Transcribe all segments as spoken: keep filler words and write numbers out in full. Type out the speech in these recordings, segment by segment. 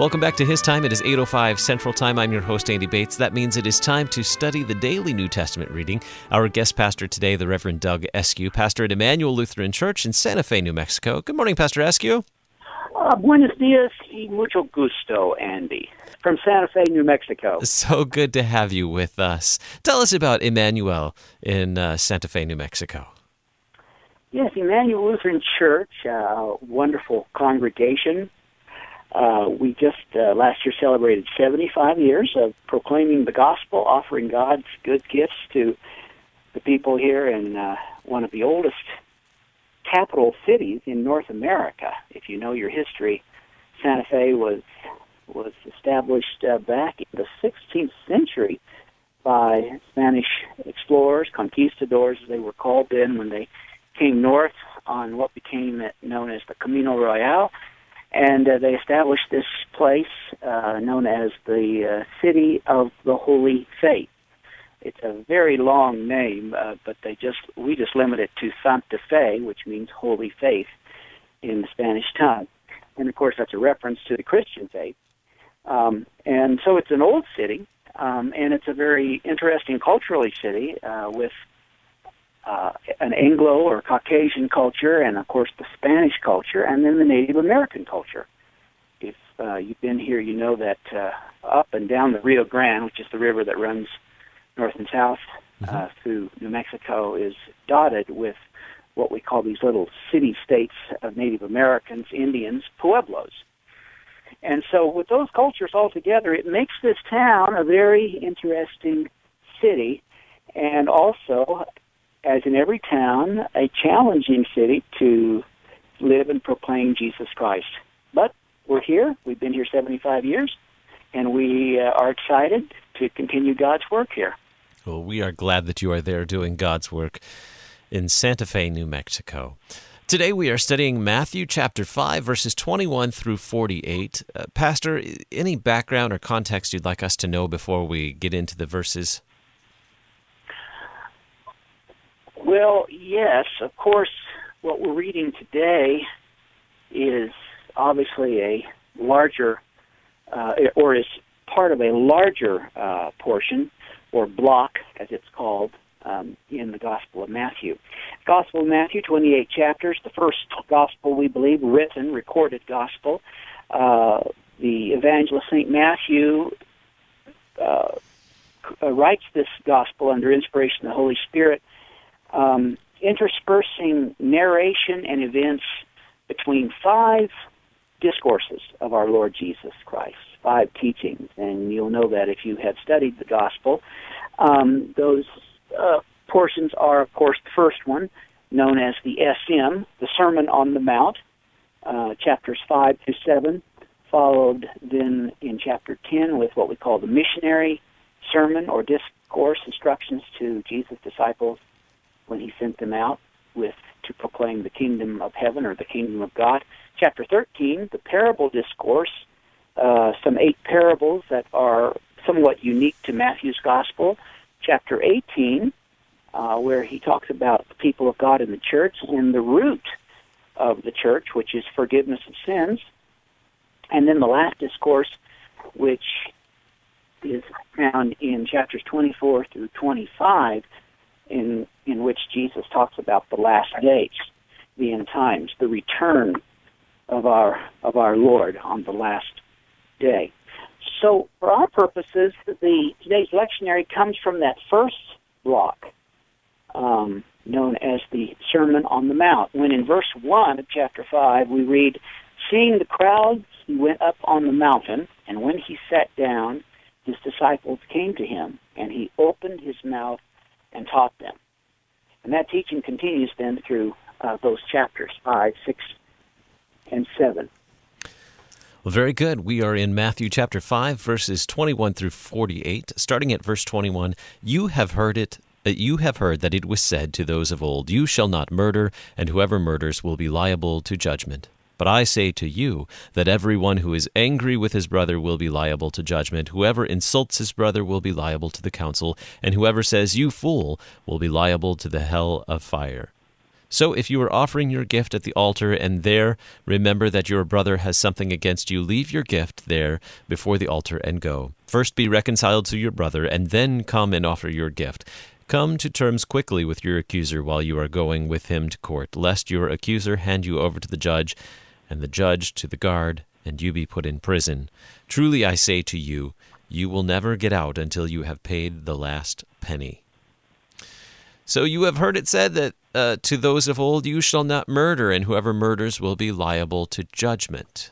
Welcome back to His Time. It is eight oh five Central Time. I'm your host, Andy Bates. That means it is time to study the daily New Testament reading. Our guest pastor today, the Reverend Doug Eskew, pastor at Emmanuel Lutheran Church in Santa Fe, New Mexico. Good morning, Pastor Eskew. Uh, buenos dias y mucho gusto, Andy, from Santa Fe, New Mexico. So good to have you with us. Tell us about Emmanuel in uh, Santa Fe, New Mexico. Yes, Emmanuel Lutheran Church, uh, wonderful congregation. Uh, we just uh, last year celebrated seventy-five years of proclaiming the gospel, offering God's good gifts to the people here in uh, one of the oldest capital cities in North America. If you know your history, Santa Fe was was established uh, back in the sixteenth century by Spanish explorers, conquistadors, as they were called then, when they came north on what became known as the Camino Royal, and uh, they established this place uh, known as the uh, City of the Holy Faith. It's a very long name, uh, but they just we just limit it to Santa Fe, which means holy faith in the Spanish tongue. And, of course, that's a reference to the Christian faith. Um, and so it's an old city, um, and it's a very interesting culturally city uh, with uh, an Anglo or Caucasian culture and, of course, the Spanish culture, and then the Native American culture. If uh, you've been here, you know that uh, up and down the Rio Grande, which is the river that runs north and south uh, mm-hmm. through New Mexico, is dotted with what we call these little city-states of Native Americans, Indians, pueblos. And so with those cultures all together, it makes this town a very interesting city, and also, as in every town, a challenging city to live and proclaim Jesus Christ. But we're here. We've been here seventy-five years, and we uh, are excited to continue God's work here. Well, we are glad that you are there doing God's work in Santa Fe, New Mexico. Today we are studying Matthew chapter five, verses twenty-one through forty-eight. Uh, Pastor, any background or context you'd like us to know before we get into the verses? Well, yes, of course, what we're reading today is obviously a larger, uh, or is part of a larger uh, portion, or block, as it's called, um, in the Gospel of Matthew. Gospel of Matthew, twenty-eight chapters, the first gospel, we believe, written, recorded gospel. Uh, the evangelist Saint Matthew uh, writes this gospel under inspiration of the Holy Spirit, um, interspersing narration and events between five discourses of our Lord Jesus Christ. Five teachings, and you'll know that if you have studied the gospel. Um, those uh, portions are, of course, the first one, known as the S M, the Sermon on the Mount, uh, chapters five through seven, followed then in chapter ten with what we call the missionary sermon or discourse, instructions to Jesus' disciples when he sent them out with to proclaim the kingdom of heaven or the kingdom of God. Chapter thirteen, the parable discourse, Uh, some eight parables that are somewhat unique to Matthew's Gospel. Chapter eighteen, uh, where he talks about the people of God in the church and the root of the church, which is forgiveness of sins. And then the last discourse, which is found in chapters twenty-four through twenty-five, in, in which Jesus talks about the last days, the end times, the return of our of our Lord on the last day. So, for our purposes, the today's lectionary comes from that first block, um, known as the Sermon on the Mount. When in verse one of chapter five, we read, "Seeing the crowds, he went up on the mountain, and when he sat down, his disciples came to him, and he opened his mouth and taught them." And that teaching continues then through uh, those chapters five, six, and seven. Well, very good. We are in Matthew chapter five, verses twenty-one through forty-eight. Starting at verse twenty-one, "You have heard it, that you have heard that it was said to those of old, 'You shall not murder, and whoever murders will be liable to judgment.' But I say to you that everyone who is angry with his brother will be liable to judgment. Whoever insults his brother will be liable to the council, and whoever says, 'You fool,' will be liable to the hell of fire. So if you are offering your gift at the altar and there remember that your brother has something against you, leave your gift there before the altar and go. First be reconciled to your brother, and then come and offer your gift. Come to terms quickly with your accuser while you are going with him to court, lest your accuser hand you over to the judge, and the judge to the guard, and you be put in prison. Truly I say to you, you will never get out until you have paid the last penny. So you have heard it said that uh, to those of old, you shall not murder, and whoever murders will be liable to judgment.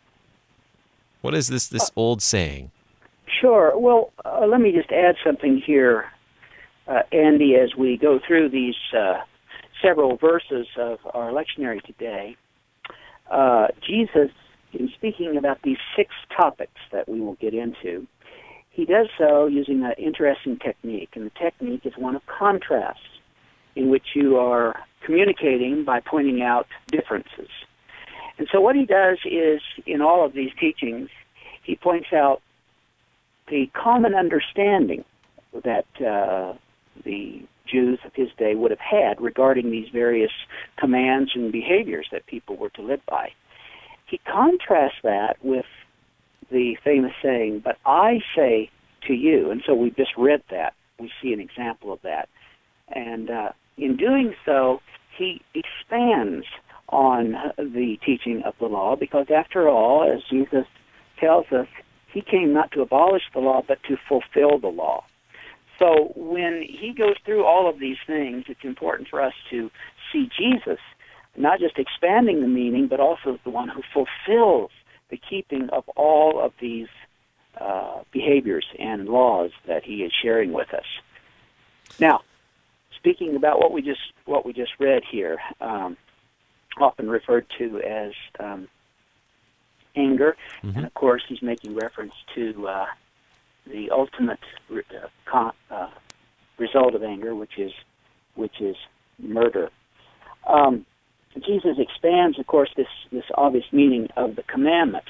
What is this this old saying? Sure. Well, uh, let me just add something here, uh, Andy, as we go through these uh, several verses of our lectionary today. Uh, Jesus, in speaking about these six topics that we will get into, he does so using an interesting technique, and the technique is one of contrast, in which you are communicating by pointing out differences. And so what he does is, in all of these teachings, he points out the common understanding that uh, the Jews of his day would have had regarding these various commands and behaviors that people were to live by. He contrasts that with the famous saying, "But I say to you," and so we've just read that. We see an example of that. And uh, in doing so, he expands on the teaching of the law, because after all, as Jesus tells us, he came not to abolish the law, but to fulfill the law. So when he goes through all of these things, it's important for us to see Jesus not just expanding the meaning, but also the one who fulfills the keeping of all of these uh, behaviors and laws that he is sharing with us. Now, speaking about what we just what we just read here, um, often referred to as um, anger, mm-hmm. and of course he's making reference to uh, the ultimate re- uh, con- uh, result of anger, which is which is murder. Um, Jesus expands, of course, this, this obvious meaning of the commandment.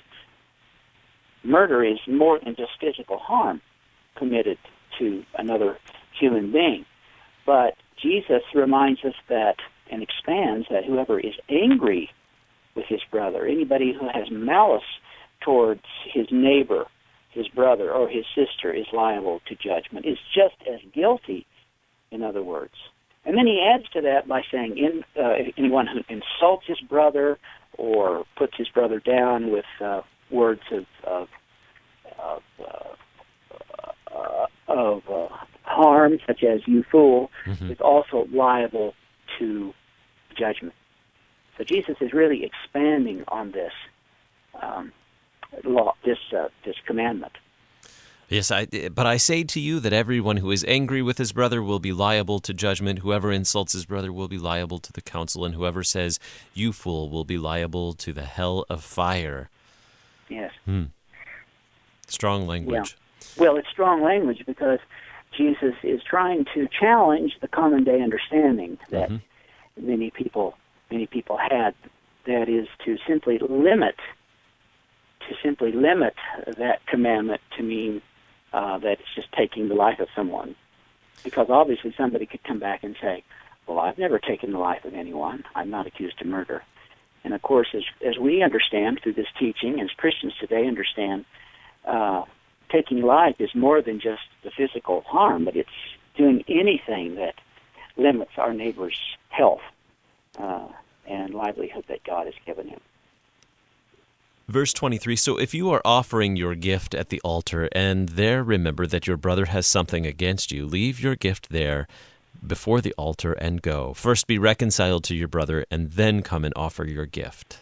Murder is more than just physical harm committed to another human being. But Jesus reminds us that, and expands, that whoever is angry with his brother, anybody who has malice towards his neighbor, his brother, or his sister, is liable to judgment, is just as guilty, in other words. And then he adds to that by saying, in, uh, anyone who insults his brother or puts his brother down with uh, words of of, of, uh, uh, of uh, harm, such as "you fool," mm-hmm. is also liable to judgment. So Jesus is really expanding on this um, law, this uh, this commandment. Yes, I, but I say to you that everyone who is angry with his brother will be liable to judgment. Whoever insults his brother will be liable to the council, and whoever says, "You fool," will be liable to the hell of fire. Yes. Hmm. Strong language. Yeah. Well, it's strong language because Jesus is trying to challenge the common day understanding that mm-hmm. many people many people had. That is to simply limit to simply limit that commandment to mean Uh, that it's just taking the life of someone. Because obviously somebody could come back and say, "Well, I've never taken the life of anyone. I'm not accused of murder." And of course, as, as we understand through this teaching, as Christians today understand, uh, taking life is more than just the physical harm, but it's doing anything that limits our neighbor's health uh, and livelihood that God has given him. Verse twenty-three, so if you are offering your gift at the altar, and there remember that your brother has something against you, leave your gift there before the altar and go. First be reconciled to your brother, and then come and offer your gift.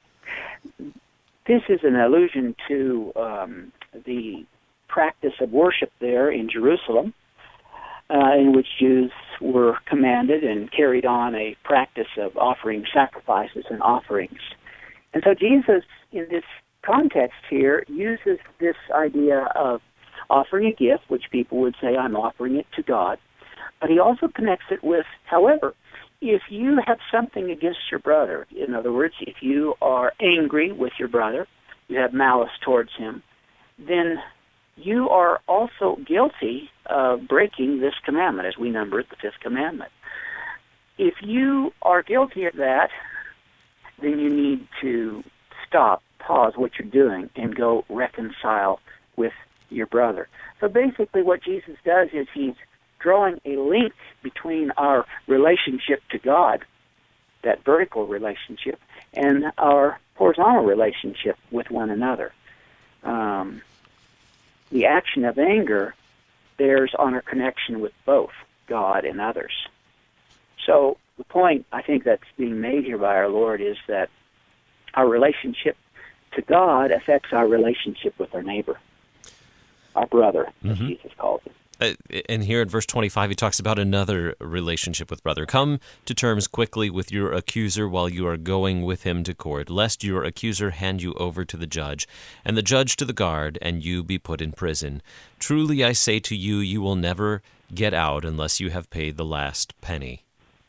This is an allusion to um, the practice of worship there in Jerusalem, uh, in which Jews were commanded and carried on a practice of offering sacrifices and offerings. And so Jesus, in this context here, uses this idea of offering a gift, which people would say, "I'm offering it to God." But he also connects it with, however, if you have something against your brother, in other words, if you are angry with your brother, you have malice towards him, then you are also guilty of breaking this commandment, as we number it, the fifth commandment. if you are guilty of that, then you need to stop, pause what you're doing, and go reconcile with your brother. So basically what Jesus does is he's drawing a link between our relationship to God, that vertical relationship, and our horizontal relationship with one another. Um, the action of anger bears on our connection with both God and others. So the point I think that's being made here by our Lord is that our relationship to God affects our relationship with our neighbor, our brother, as mm-hmm. Jesus calls it. Uh, and here in verse twenty-five, he talks about another relationship with brother. Come to terms quickly with your accuser while you are going with him to court, lest your accuser hand you over to the judge, and the judge to the guard, and you be put in prison. Truly I say to you, you will never get out unless you have paid the last penny.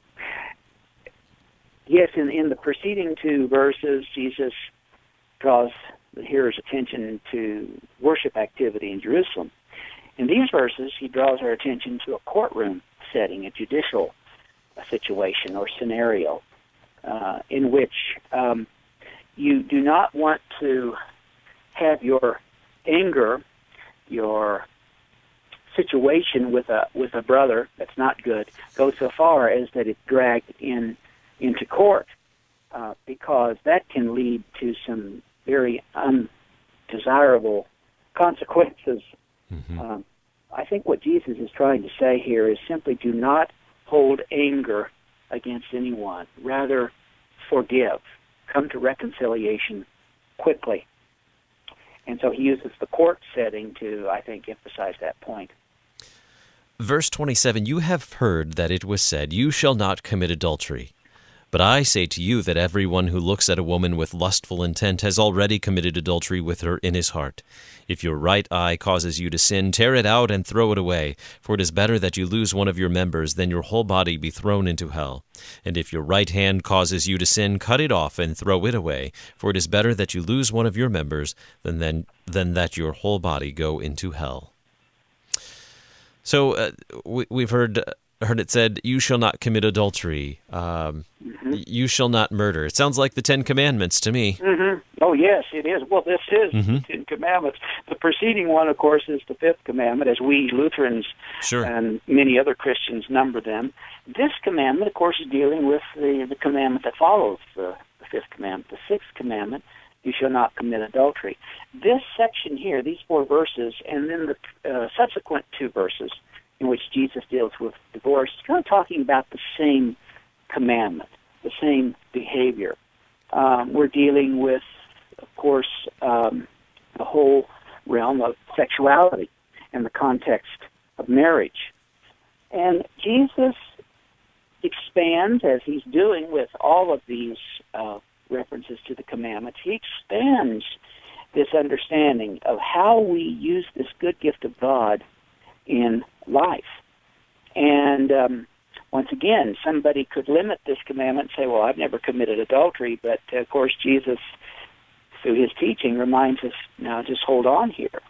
Yes, in, in the preceding two verses, Jesus draws the hearer's attention to worship activity in Jerusalem. In these verses, he draws our attention to a courtroom setting, a judicial situation or scenario, uh, in which um, you do not want to have your anger, your situation with a with a brother that's not good, go so far as that it's dragged in into court, uh, because that can lead to some very undesirable consequences. Mm-hmm. Um, I think what Jesus is trying to say here is simply do not hold anger against anyone. Rather, forgive. Come to reconciliation quickly. And so he uses the court setting to, I think, emphasize that point. Verse twenty-seven, you have heard that it was said, you shall not commit adultery. But I say to you that everyone who looks at a woman with lustful intent has already committed adultery with her in his heart. If your right eye causes you to sin, tear it out and throw it away, for it is better that you lose one of your members than your whole body be thrown into hell. And if your right hand causes you to sin, cut it off and throw it away, for it is better that you lose one of your members than, than, than that your whole body go into hell. So uh, we, we've heard... Uh, heard it said, you shall not commit adultery, um, mm-hmm. you shall not murder. It sounds like the Ten Commandments to me. Mm-hmm. Oh, yes, it is. Well, this is mm-hmm. the Ten Commandments. The preceding one, of course, is the Fifth Commandment, as we Lutherans sure. and many other Christians number them. This commandment, of course, is dealing with the, the commandment that follows the, the Fifth Commandment. The Sixth Commandment, you shall not commit adultery. This section here, these four verses, and then the uh, subsequent two verses, in which Jesus deals with divorce, is kind of talking about the same commandment, the same behavior. Um, we're dealing with, of course, um, the whole realm of sexuality and the context of marriage. And Jesus expands, as he's doing with all of these uh, references to the commandments, he expands this understanding of how we use this good gift of God in life. And um, once again, somebody could limit this commandment and say, well, I've never committed adultery, but uh, of course Jesus, through his teaching, reminds us, now just hold on here.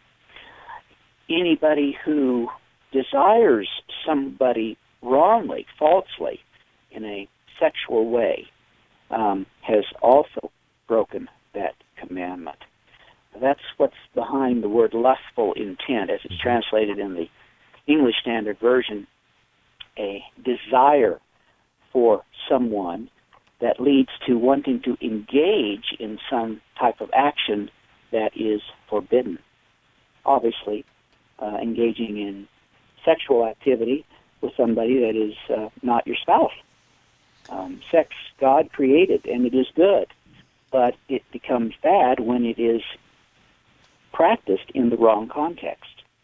Anybody who desires somebody wrongly, falsely, in a sexual way, um, has also broken that commandment. That's what's behind the word lustful intent, as it's translated in the English Standard Version, a desire for someone that leads to wanting to engage in some type of action that is forbidden. Obviously, uh, engaging in sexual activity with somebody that is uh, not your spouse. Um, sex, God created, and it is good, but it becomes bad when it is practiced in the wrong context.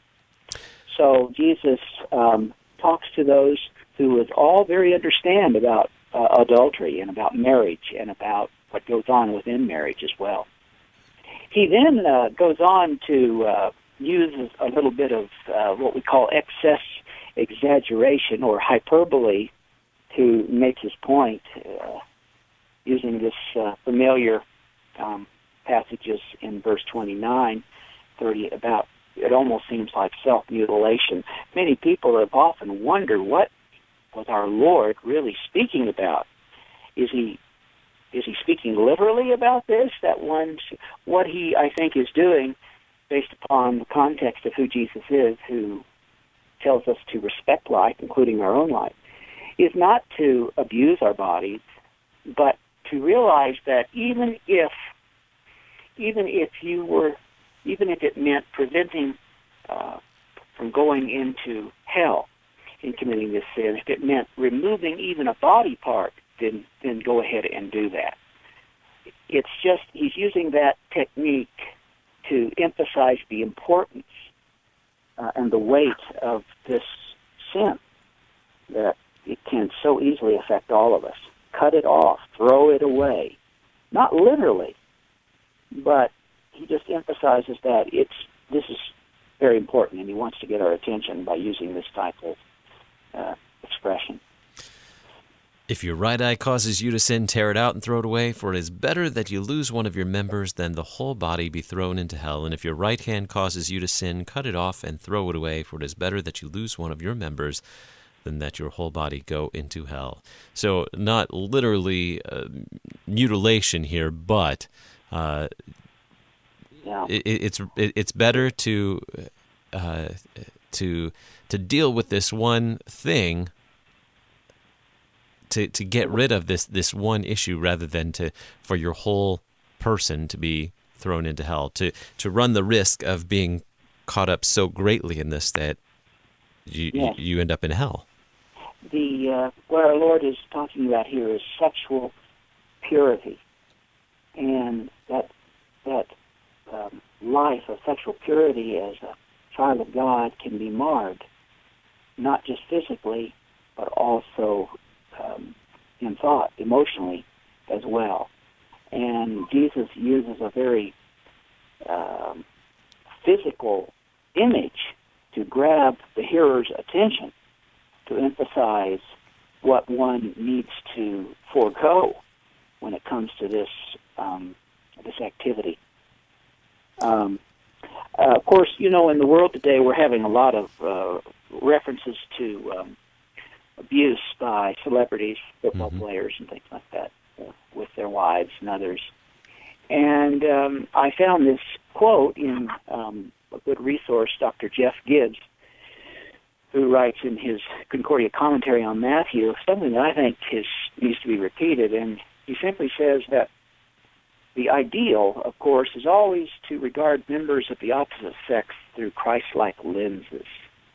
So Jesus um, talks to those who at all very understand about uh, adultery and about marriage and about what goes on within marriage as well. He then uh, goes on to uh, use a little bit of uh, what we call excess exaggeration or hyperbole to make his point, uh, using this uh, familiar um, passages in verse twenty-nine, thirty, about it almost seems like self-mutilation. Many people have often wondered what was our Lord really speaking about? Is he is he speaking literally about this? That one, what he, I think, is doing, based upon the context of who Jesus is, who tells us to respect life, including our own life, is not to abuse our bodies, but to realize that even if, even if you were, even if it meant preventing uh, from going into hell in committing this sin, if it meant removing even a body part, then then go ahead and do that. It's just he's using that technique to emphasize the importance uh, and the weight of this sin, that it can so easily affect all of us. Cut it off, throw it away. Not literally, but he just emphasizes that it's this is very important, and he wants to get our attention by using this type of uh, expression. If your right eye causes you to sin, tear it out and throw it away, for it is better that you lose one of your members than the whole body be thrown into hell. And if your right hand causes you to sin, cut it off and throw it away, for it is better that you lose one of your members than that your whole body go into hell. So not literally uh, mutilation here, but uh, yeah. it, it's it, it's better to uh, to to deal with this one thing. To, to get rid of this this one issue rather than to for your whole person to be thrown into hell, to to run the risk of being caught up so greatly in this that you yes. you end up in hell. The uh, what our Lord is talking about here is sexual purity, and that that um, life of sexual purity as a child of God can be marred, not just physically, but also Um, in thought, emotionally as well. And Jesus uses a very um, physical image to grab the hearer's attention, to emphasize what one needs to forego when it comes to this um, this activity. Um, uh, of course, you know, in the world today, we're having a lot of uh, references to um, abuse by celebrities, football mm-hmm. players, and things like that, uh, with their wives and others. And um, I found this quote in um, a good resource, Doctor Jeff Gibbs, who writes in his Concordia commentary on Matthew, something that I think is, needs to be repeated. And he simply says that the ideal, of course, is always to regard members of the opposite sex through Christ-like lenses.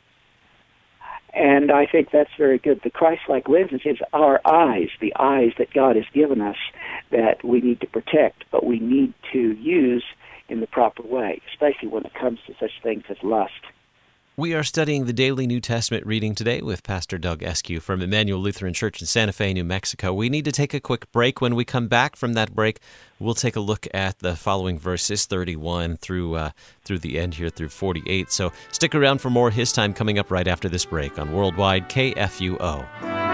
And I think that's very good. The Christ-like lenses is our eyes, the eyes that God has given us that we need to protect, but we need to use in the proper way, especially when it comes to such things as lust. We are studying the daily New Testament reading today with Pastor Doug Eskew from Emmanuel Lutheran Church in Santa Fe, New Mexico. We need to take a quick break. When we come back from that break, we'll take a look at the following verses, thirty-one through uh, through the end here, through forty-eight. So stick around for more His Time coming up right after this break on Worldwide K F U O.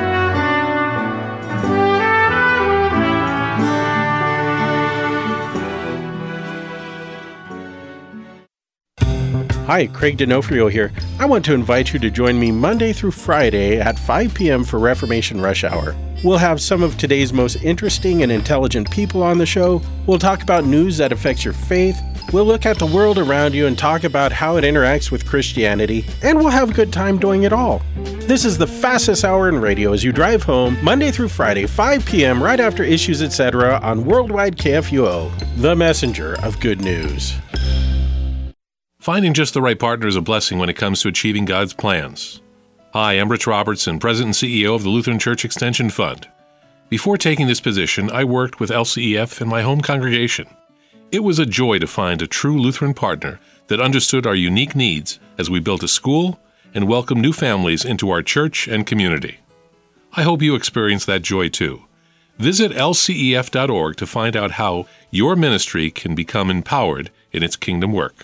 Hi, Craig D'Onofrio here. I want to invite you to join me Monday through Friday at five p.m. for Reformation Rush Hour. We'll have some of today's most interesting and intelligent people on the show. We'll talk about news that affects your faith. We'll look at the world around you and talk about how it interacts with Christianity. And we'll have a good time doing it all. This is the fastest hour in radio as you drive home Monday through Friday, five p.m. right after Issues, et cetera on Worldwide K F U O, the messenger of good news. Finding just the right partner is a blessing when it comes to achieving God's plans. Hi, I'm Rich Robertson, President and C E O of the Lutheran Church Extension Fund. Before taking this position, I worked with L C E F in my home congregation. It was a joy to find a true Lutheran partner that understood our unique needs as we built a school and welcomed new families into our church and community. I hope you experience that joy too. Visit L C E F dot org to find out how your ministry can become empowered in its kingdom work.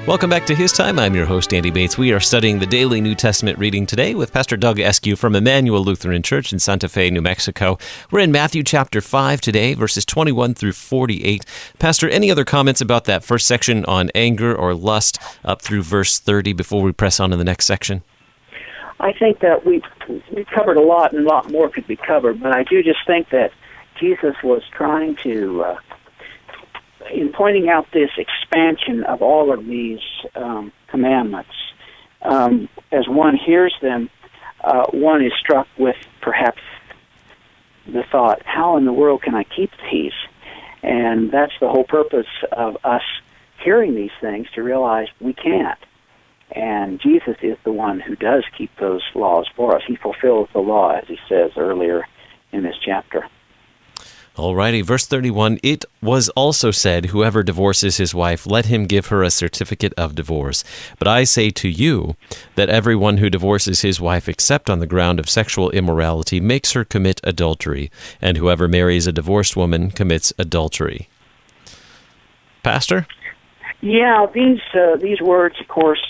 Welcome back to His Time. I'm your host, Andy Bates. We are studying the daily New Testament reading today with Pastor Doug Eskew from Emmanuel Lutheran Church in Santa Fe, New Mexico. We're in Matthew chapter five today, verses twenty-one through forty-eight. Pastor, any other comments about that first section on anger or lust up through verse thirty before we press on to the next section? I think that we we covered a lot, and a lot more could be covered, but I do just think that Jesus was trying to... Uh, in pointing out this expansion of all of these um, commandments, um, as one hears them, uh, one is struck with perhaps the thought, how in the world can I keep these? And that's the whole purpose of us hearing these things, to realize we can't. And Jesus is the one who does keep those laws for us. He fulfills the law, as he says earlier in this chapter. Alrighty, verse thirty-one, it was also said, whoever divorces his wife, let him give her a certificate of divorce. But I say to you that everyone who divorces his wife except on the ground of sexual immorality makes her commit adultery, and whoever marries a divorced woman commits adultery. Pastor? Yeah, these uh, these words, of course,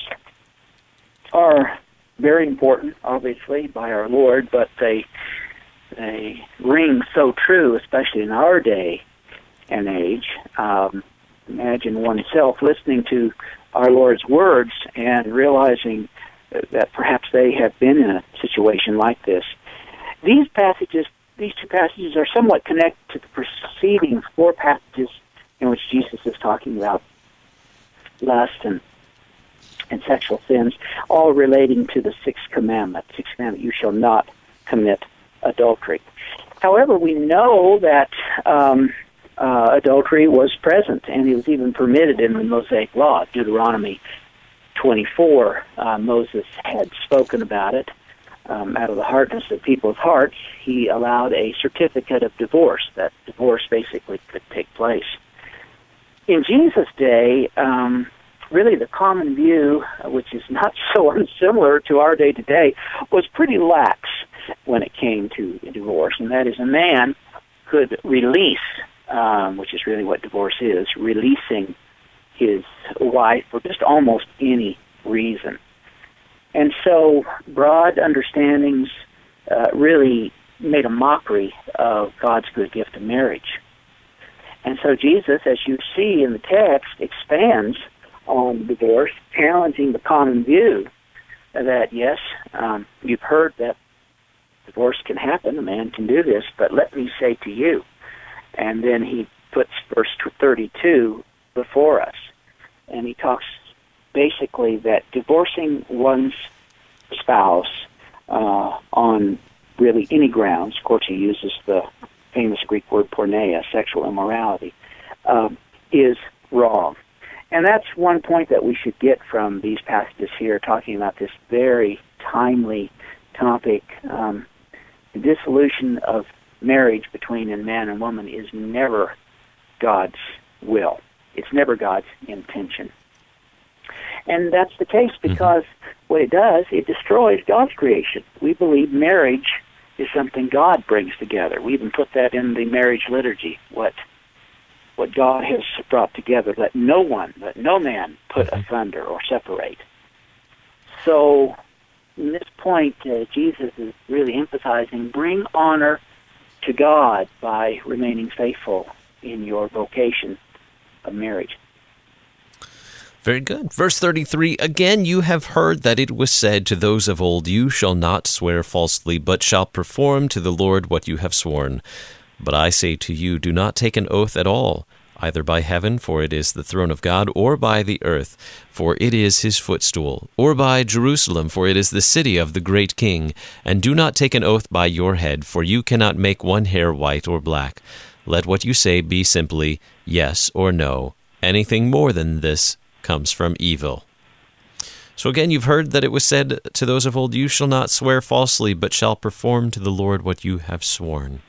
are very important, obviously, by our Lord, but they... They ring so true, especially in our day and age. Um, imagine oneself listening to our Lord's words and realizing that perhaps they have been in a situation like this. These passages, these two passages are somewhat connected to the preceding four passages in which Jesus is talking about lust and and sexual sins, all relating to the sixth commandment. Sixth commandment, you shall not commit adultery. However, we know that um, uh, adultery was present, and it was even permitted in the Mosaic Law. Deuteronomy twenty-four, uh, Moses had spoken about it. Um, out of the hardness of people's hearts, he allowed a certificate of divorce, that divorce basically could take place. In Jesus' day, um, really the common view, which is not so unsimilar to our day today, was pretty lax when it came to divorce, and that is a man could release, um, which is really what divorce is, releasing his wife for just almost any reason. And so broad understandings uh, really made a mockery of God's good gift of marriage. And so Jesus, as you see in the text, expands on divorce, challenging the common view that, yes, um, you've heard that divorce can happen, a man can do this, but let me say to you. And then he puts verse thirty-two before us, and he talks basically that divorcing one's spouse uh, on really any grounds, of course he uses the famous Greek word porneia, sexual immorality, um, is wrong. And that's one point that we should get from these passages here, talking about this very timely topic. Um, the dissolution of marriage between a man and woman is never God's will. It's never God's intention. And that's the case because mm-hmm. what it does, it destroys God's creation. We believe marriage is something God brings together. We even put that in the marriage liturgy, what what God has brought together, let no one, let no man put asunder or separate. So, in this point, uh, Jesus is really emphasizing, bring honor to God by remaining faithful in your vocation of marriage. Very good. Verse thirty-three, again you have heard that it was said to those of old, you shall not swear falsely, but shall perform to the Lord what you have sworn. But I say to you, do not take an oath at all, either by heaven, for it is the throne of God, or by the earth, for it is his footstool, or by Jerusalem, for it is the city of the great king. And do not take an oath by your head, for you cannot make one hair white or black. Let what you say be simply yes or no. Anything more than this comes from evil. So again, you've heard that it was said to those of old, you shall not swear falsely, but shall perform to the Lord what you have sworn.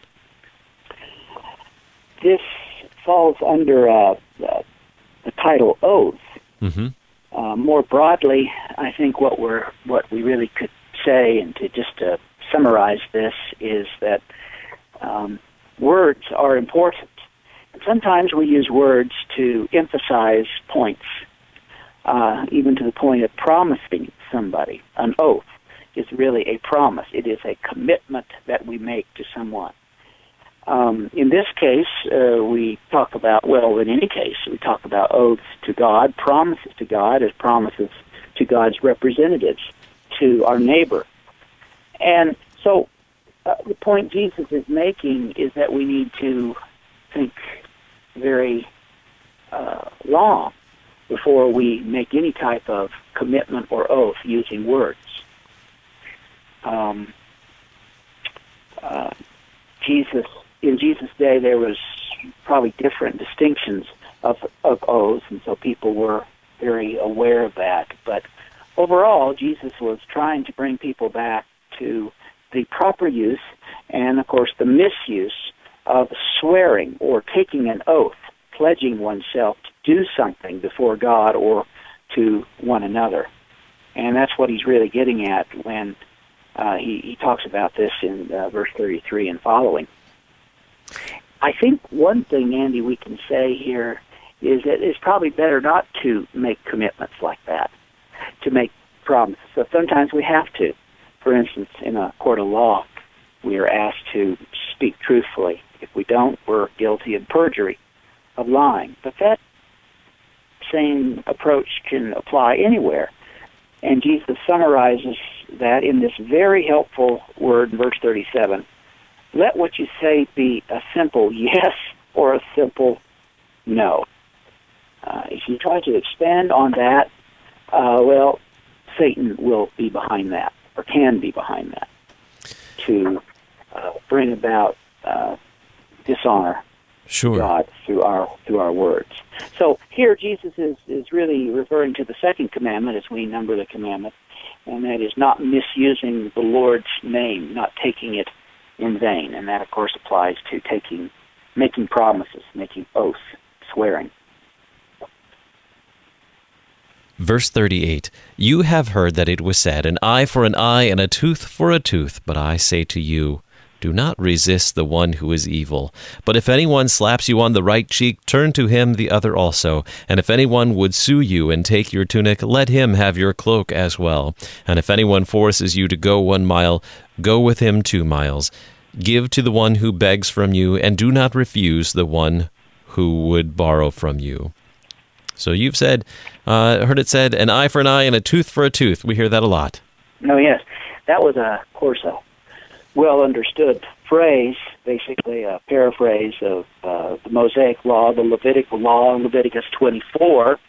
This falls under uh, uh, the title oath. Mm-hmm. Uh, more broadly, I think what we're what we really could say, and to just to summarize this, is that um, words are important. And sometimes we use words to emphasize points. uh, even to the point of promising somebody. An oath is really a promise. It is a commitment that we make to someone. Um, in this case, uh, we talk about, well, in any case, we talk about oaths to God, promises to God as promises to God's representatives, to our neighbor. And so uh, the point Jesus is making is that we need to think very uh, long before we make any type of commitment or oath using words. Um, uh, Jesus, in Jesus' day, there was probably different distinctions of, of oaths, and so people were very aware of that. But overall, Jesus was trying to bring people back to the proper use and, of course, the misuse of swearing or taking an oath, pledging oneself to do something before God or to one another. And that's what he's really getting at when uh, he, he talks about this in uh, verse thirty-three and following. I think one thing, Andy, we can say here is that it's probably better not to make commitments like that, to make promises. So sometimes we have to. For instance, in a court of law, we are asked to speak truthfully. If we don't, we're guilty of perjury, of lying. But that same approach can apply anywhere. And Jesus summarizes that in this very helpful word in verse thirty-seven. Let what you say be a simple yes or a simple no. Uh, if you try to expand on that, uh, well, Satan will be behind that, or can be behind that, to uh, bring about uh, dishonor sure. to God through our through our words. So here Jesus is, is really referring to the second commandment as we number the commandment, and that is not misusing the Lord's name, not taking it in vain. And that, of course, applies to taking, making promises, making oaths, swearing. Verse thirty-eight, you have heard that it was said, an eye for an eye and a tooth for a tooth. But I say to you, do not resist the one who is evil. But if anyone slaps you on the right cheek, turn to him the other also. And if anyone would sue you and take your tunic, let him have your cloak as well. And if anyone forces you to go one mile, go with him two miles. Give to the one who begs from you, and do not refuse the one who would borrow from you. So you've said, uh, heard it said, an eye for an eye and a tooth for a tooth. We hear that a lot. Oh, yes. That was, a, of course, a well-understood phrase, basically a paraphrase of uh, the Mosaic Law, the Levitical Law, Leviticus twenty-four.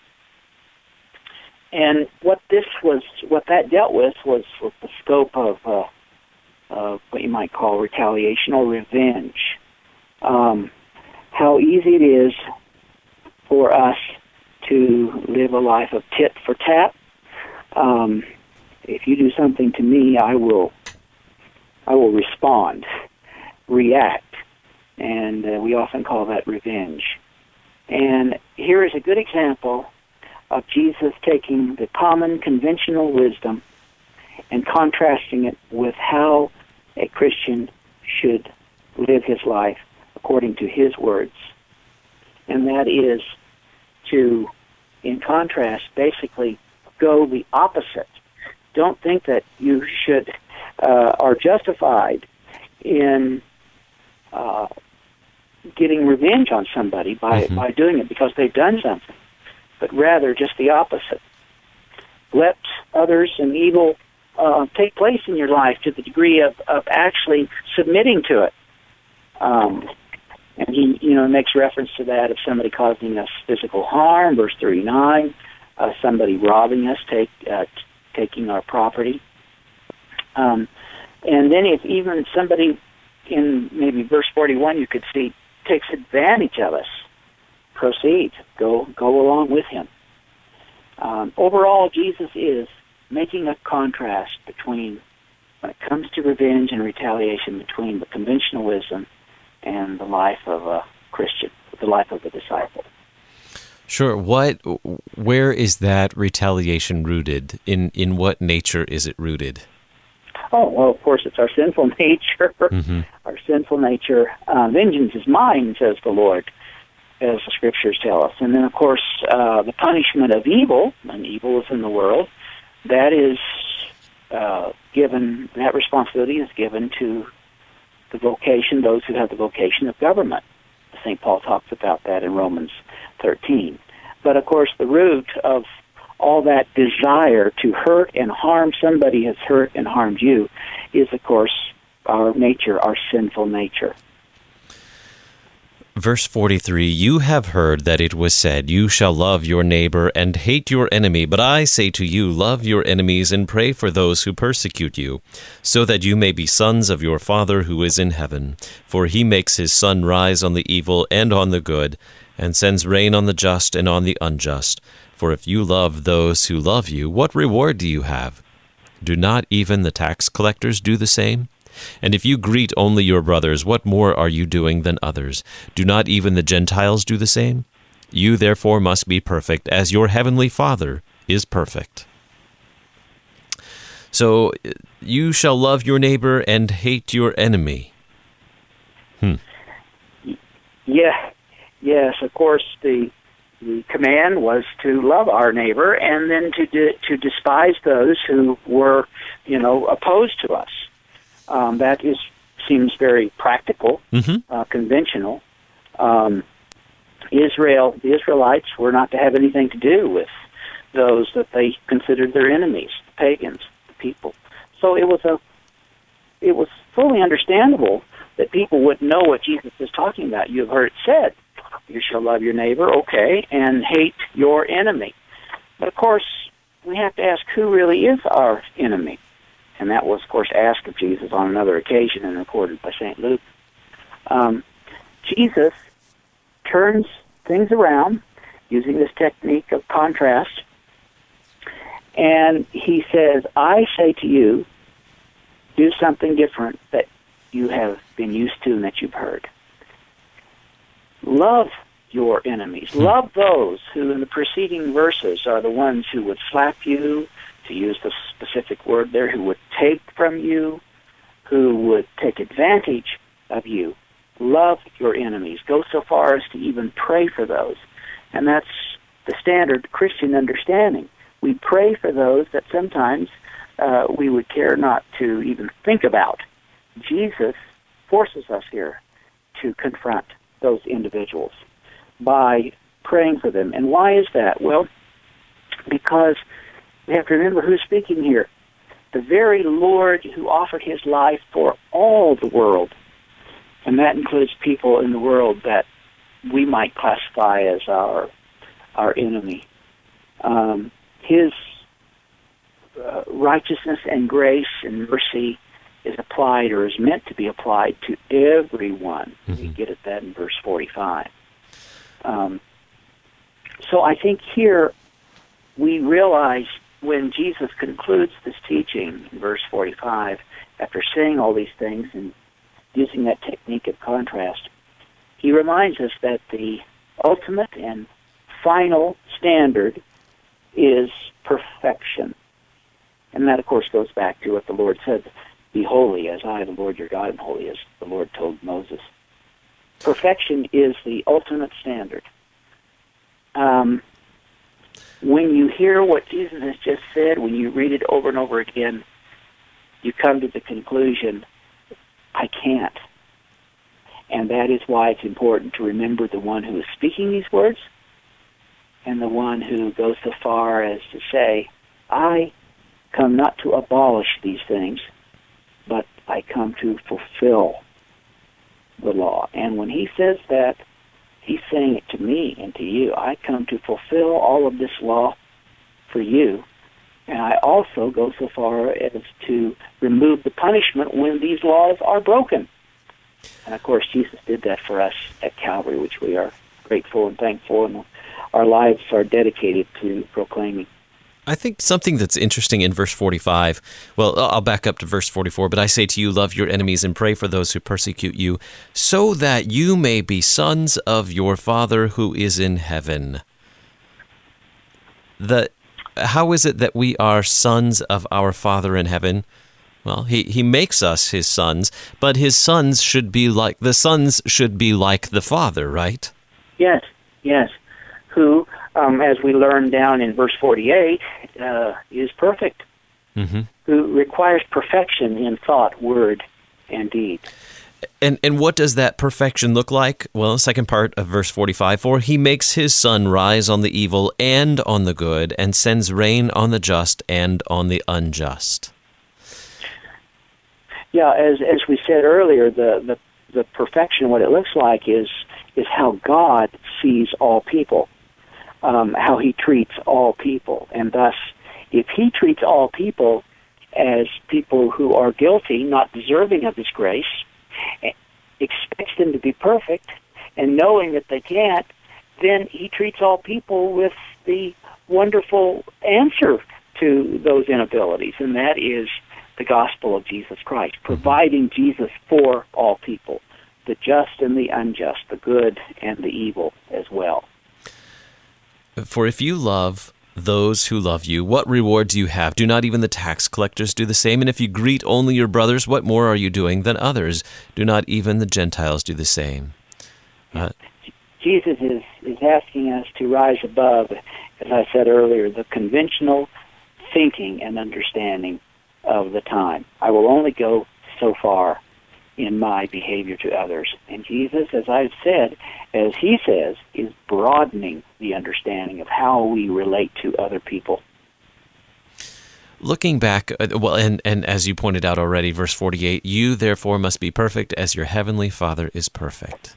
And what this was, what that dealt with was with the scope of uh, uh, what you might call retaliation or revenge. Um, how easy it is for us to live a life of tit for tat. Um, if you do something to me, I will, I will respond, react, and uh, we often call that revenge. And here is a good example of Jesus taking the common conventional wisdom and contrasting it with how a Christian should live his life according to his words. And that is to, in contrast, basically go the opposite. Don't think that you should uh, are justified in uh, getting revenge on somebody by, mm-hmm. by doing it because they've done something, but rather just the opposite. Let others and evil uh, take place in your life to the degree of, of actually submitting to it. Um, And he, you know, makes reference to that of somebody causing us physical harm, verse thirty-nine, uh, somebody robbing us, take, uh, t- taking our property. Um, and then if even somebody in maybe verse forty-one you could see takes advantage of us, proceed, go go along with him. Um, overall, Jesus is making a contrast between, when it comes to revenge and retaliation, between the conventional wisdom and the life of a Christian, the life of a disciple. Sure. What, where is that retaliation rooted? In in what nature is it rooted? Oh, well, of course, it's our sinful nature. Mm-hmm. Our sinful nature. Uh, vengeance is mine, says the Lord. as the Scriptures tell us. And then, of course, uh, the punishment of evil, and evil is in the world, that is uh, given, that responsibility is given to the vocation, those who have the vocation of government. Saint Paul talks about that in Romans thirteen. But, of course, the root of all that desire to hurt and harm somebody has hurt and harmed you is, of course, our nature, our sinful nature. Verse forty-three, you have heard that it was said, you shall love your neighbor and hate your enemy. But I say to you, love your enemies and pray for those who persecute you, so that you may be sons of your Father who is in heaven. For he makes his sun rise on the evil and on the good, and sends rain on the just and on the unjust. For if you love those who love you, what reward do you have? Do not even the tax collectors do the same? And if you greet only your brothers, what more are you doing than others? Do not even the Gentiles do the same? You therefore must be perfect, as your heavenly Father is perfect. So, you shall love your neighbor and hate your enemy. Hmm. Yeah, yes, of course, the the command was to love our neighbor and then to de- to despise those who were, you know, opposed to us. Um, that is seems very practical, mm-hmm. uh, conventional. Um, Israel, the Israelites, were not to have anything to do with those that they considered their enemies, the pagans, the people. So it was a, it was fully understandable that people would know what Jesus is talking about. You've heard it said, "You shall love your neighbor," okay, and hate your enemy. But of course, we have to ask who really is our enemy. And that was, of course, asked of Jesus on another occasion and recorded by Saint Luke. Um, Jesus turns things around using this technique of contrast, and he says, I say to you, do something different that you have been used to and that you've heard. Love your enemies. Love those who in the preceding verses are the ones who would slap you, to use the specific word there, who would take from you, who would take advantage of you. Love your enemies. Go so far as to even pray for those. And that's the standard Christian understanding. We pray for those that sometimes uh, we would care not to even think about. Jesus forces us here to confront those individuals by praying for them. And why is that? Well, because we have to remember who's speaking here. The very Lord who offered his life for all the world. And that includes people in the world that we might classify as our our enemy. Um, his uh, righteousness and grace and mercy is applied or is meant to be applied to everyone. Mm-hmm. We get at that in verse forty-five. Um, so I think here we realize when Jesus concludes this teaching in verse forty-five, after saying all these things and using that technique of contrast, he reminds us that the ultimate and final standard is perfection. And that, of course, goes back to what the Lord said, be holy as I, the Lord your God, am holy, as the Lord told Moses. Perfection is the ultimate standard. Um, when you hear what Jesus has just said, when you read it over and over again, you come to the conclusion, I can't. And that is why it's important to remember the one who is speaking these words and the one who goes so far as to say, I come not to abolish these things, but I come to fulfill the law. And when he says that, he's saying it to me and to you. I come to fulfill all of this law for you. And I also go so far as to remove the punishment when these laws are broken. And, of course, Jesus did that for us at Calvary, which we are grateful and thankful, and our lives are dedicated to proclaiming. I think something that's interesting in verse forty-five, well, I'll back up to verse forty-four, but I say to you, love your enemies and pray for those who persecute you, so that you may be sons of your Father who is in heaven. The, how is it that we are sons of our Father in heaven? Well, he, he makes us his sons, but his sons should be like, the sons should be like the Father, right? Yes, Yes, who, um, as we learn down in verse forty-eight, uh, is perfect, mm-hmm. who requires perfection in thought, word, and deed. And and what does that perfection look like? Well, the second part of verse forty-five, for he makes his sun rise on the evil and on the good, and sends rain on the just and on the unjust. Yeah, as as we said earlier, the, the, the perfection, what it looks like is is how God sees all people, um, how he treats all people. And thus, if he treats all people as people who are guilty, not deserving of his grace, expects them to be perfect, and knowing that they can't, then he treats all people with the wonderful answer to those inabilities, and that is the gospel of Jesus Christ, providing Jesus for all people, the just and the unjust, the good and the evil as well. For if you love those who love you, what reward do you have? Do not even the tax collectors do the same? And if you greet only your brothers, what more are you doing than others? Do not even the Gentiles do the same? Uh, Jesus is, is asking us to rise above, as I said earlier, the conventional thinking and understanding of the time. I will only go so far in my behavior to others. And Jesus, as I've said, as he says, is broadening the understanding of how we relate to other people. Looking back, well, and, and as you pointed out already, verse forty-eight, you therefore must be perfect as your heavenly Father is perfect.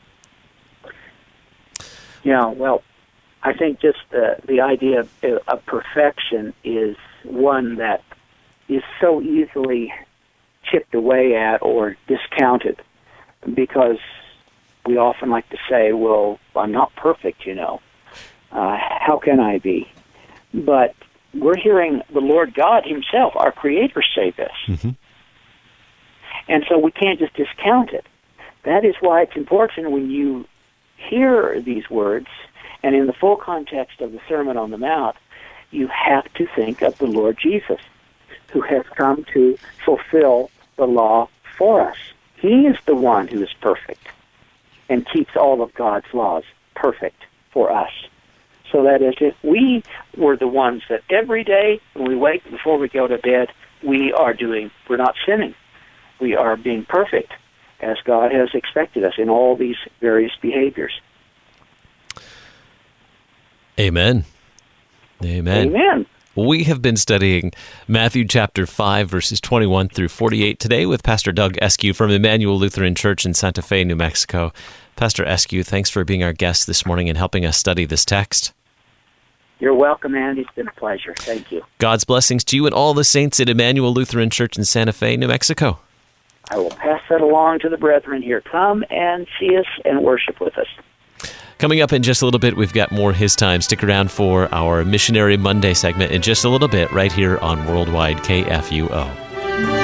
Yeah, well, I think just uh, the idea of, of perfection is one that is so easily chipped away at or discounted, because we often like to say, well, I'm not perfect, you know. Uh, how can I be? But we're hearing the Lord God himself, our Creator, say this. Mm-hmm. And so we can't just discount it. That is why it's important when you hear these words, and in the full context of the Sermon on the Mount, you have to think of the Lord Jesus, who has come to fulfill the law for us. He is the one who is perfect and keeps all of God's laws perfect for us. So that is, if we were the ones that every day when we wake before we go to bed, we are doing, we're not sinning. We are being perfect as God has expected us in all these various behaviors. Amen. Amen. Amen. We have been studying Matthew chapter five, verses twenty-one through forty-eight today with Pastor Doug Eskew from Emmanuel Lutheran Church in Santa Fe, New Mexico. Pastor Eskew, thanks for being our guest this morning and helping us study this text. You're welcome, Andy. It's been a pleasure. Thank you. God's blessings to you and all the saints at Emmanuel Lutheran Church in Santa Fe, New Mexico. I will pass that along to the brethren here. Come and see us and worship with us. Coming up in just a little bit, we've got more His Time. Stick around for our Missionary Monday segment in just a little bit right here on Worldwide K F U O.